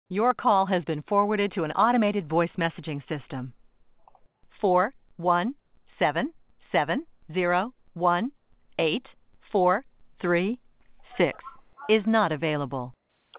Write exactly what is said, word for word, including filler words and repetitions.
Your call has been forwarded to an automated voice messaging system. four one seven seven zero one eight four three six is not available.